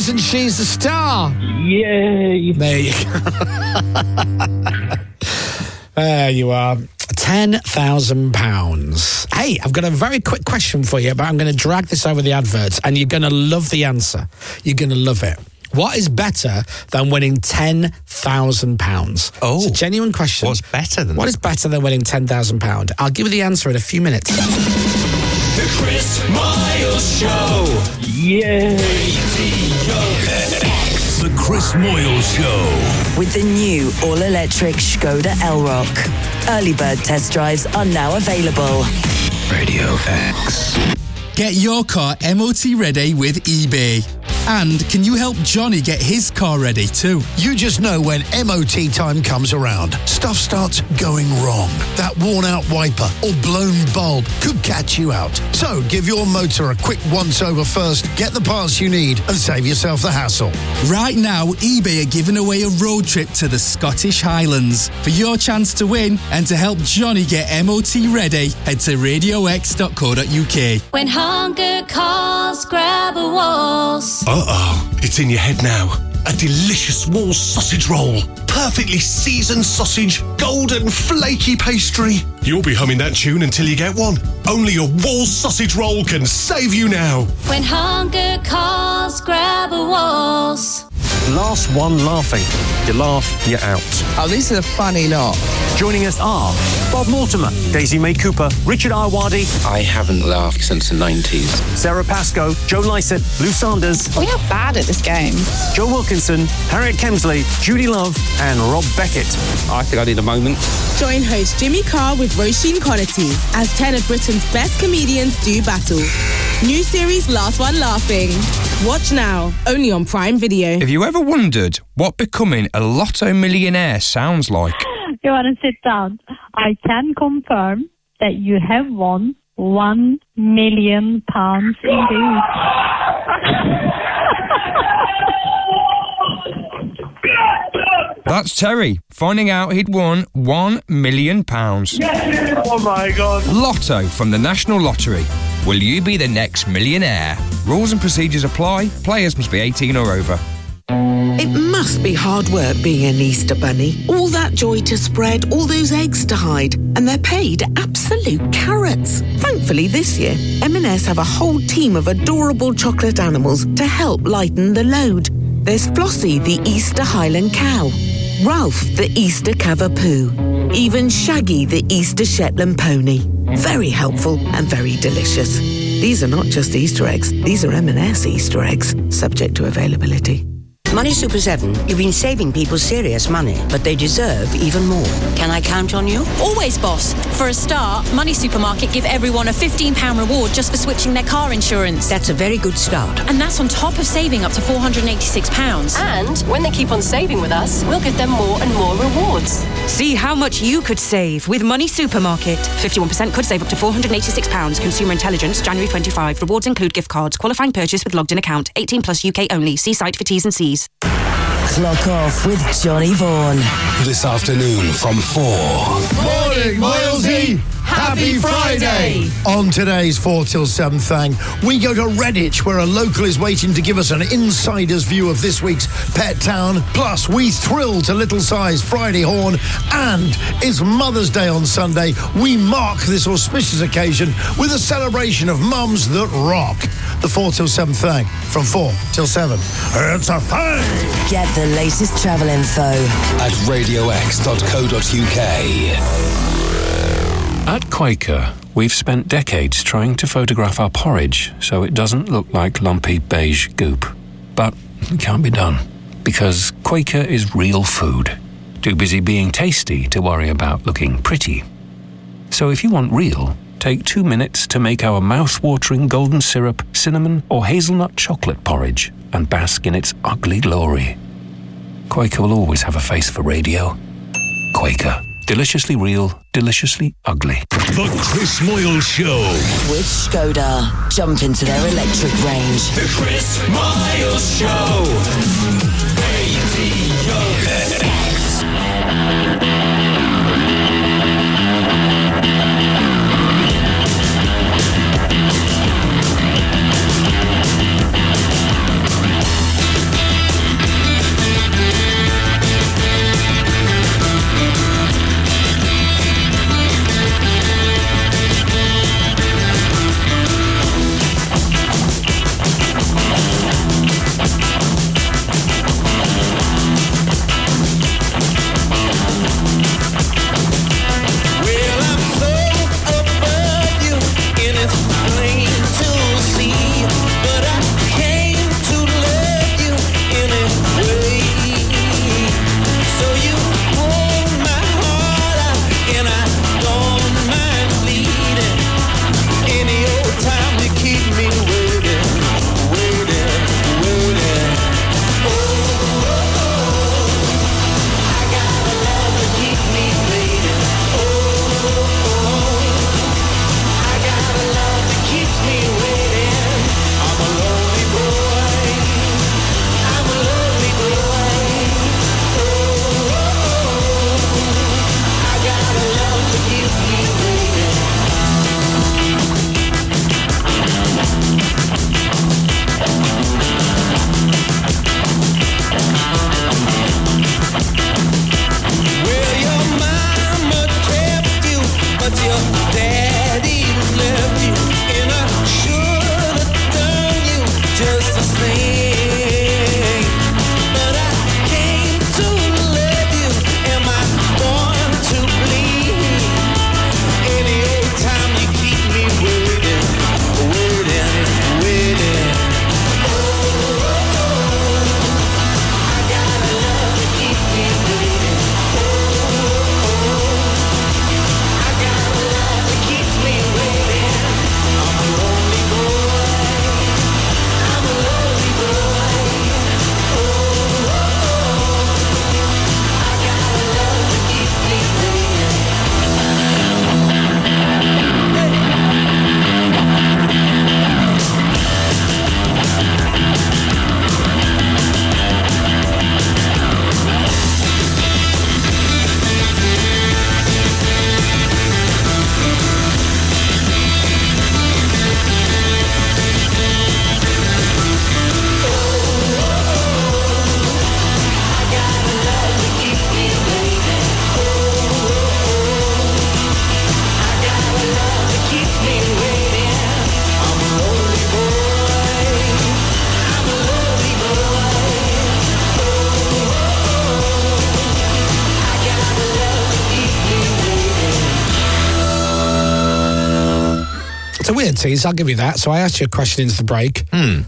and she's the star. Yay. There you go. There you are. £10,000. Hey, I've got a very quick question for you, but I'm going to drag this over the adverts, and you're going to love the answer. You're going to love it. What is better than winning £10,000? Oh. It's a genuine question. What's better than What that? is better than winning £10,000? I'll give you the answer in a few minutes. The Chris Miles Show. Yay. The Chris Moyle Show. With the new all-electric Škoda Elrock. Early bird test drives are now available. Radio X. Get your car MOT ready with eBay. And can you help Johnny get his car ready too? You just know when MOT time comes around, stuff starts going wrong. That worn-out wiper or blown bulb could catch you out. So give your motor a quick once-over first, get the parts you need, and save yourself the hassle. Right now, eBay are giving away a road trip to the Scottish Highlands. For your chance to win and to help Johnny get MOT ready, head to radiox.co.uk. When hunger calls, grab a waltz. Uh-oh, it's in your head now. A delicious wall sausage roll. Perfectly seasoned sausage, golden flaky pastry. You'll be humming that tune until you get one. Only a wall sausage roll can save you now. When hunger calls, grab a waltz. Last one laughing. You laugh, you're out. Oh, this is a funny lot. Joining us are Bob Mortimer, Daisy May Cooper, Richard Ayoade. I haven't laughed since the 90s. Sarah Pascoe, Joe Lycett, Lou Sanders. We are bad at this game. Joe Wilkinson, Harriet Kemsley, Judy Love, and Rob Beckett. I think I need a moment. Join host Jimmy Carr with Roisin Quality as 10 of Britain's best comedians do battle. New series Last One Laughing. Watch now, only on Prime Video. Have you ever wondered what becoming a lotto millionaire sounds like? You want to sit down? I can confirm that you have won £1 million indeed. That's Terry, finding out he'd won £1 million. Yes! Oh my God. Lotto from the National Lottery. Will you be the next millionaire? Rules and procedures apply. Players must be 18 or over. It must be hard work being an Easter bunny. All that joy to spread, all those eggs to hide, and they're paid absolute carrots. Thankfully this year, M&S have a whole team of adorable chocolate animals to help lighten the load. There's Flossie, the Easter Highland cow, Ralph, the Easter Cavapoo, even Shaggy, the Easter Shetland pony. Very helpful and very delicious. These are not just Easter eggs, these are M&S Easter eggs, subject to availability. Money Super 7, you've been saving people serious money, but they deserve even more. Can I count on you? Always, boss. For a start, Money Supermarket give everyone a £15 reward just for switching their car insurance. That's a very good start. And that's on top of saving up to £486. And when they keep on saving with us, we'll give them more and more rewards. See how much you could save with Money Supermarket. 51% could save up to £486. Consumer Intelligence, January 25. Rewards include gift cards. Qualifying purchase with logged in account. 18 plus UK only. See site for T's and C's. Clock off with Johnny Vaughan. This afternoon from 4. Morning, Milesy! Happy Friday! On today's 4 till 7 thing, we go to Redditch, where a local is waiting to give us an insider's view of this week's pet town. Plus, we thrill to Little Si's Friday Horn, and it's Mother's Day on Sunday. We mark this auspicious occasion with a celebration of mums that rock. The 4 till 7 thing, from 4 till 7. It's a thing! Get the latest travel info at radiox.co.uk. At Quaker, we've spent decades trying to photograph our porridge so it doesn't look like lumpy beige goop. But it can't be done, because Quaker is real food. Too busy being tasty to worry about looking pretty. So if you want real, take 2 minutes to make our mouth-watering golden syrup, cinnamon or hazelnut chocolate porridge and bask in its ugly glory. Quaker will always have a face for radio. Quaker. Deliciously real, deliciously ugly. The Chris Moyle Show. with Škoda. Jump into their electric range. The Chris Miles Show. Radio X. It's a weird tease, I'll give you that. So I asked you a question into the break.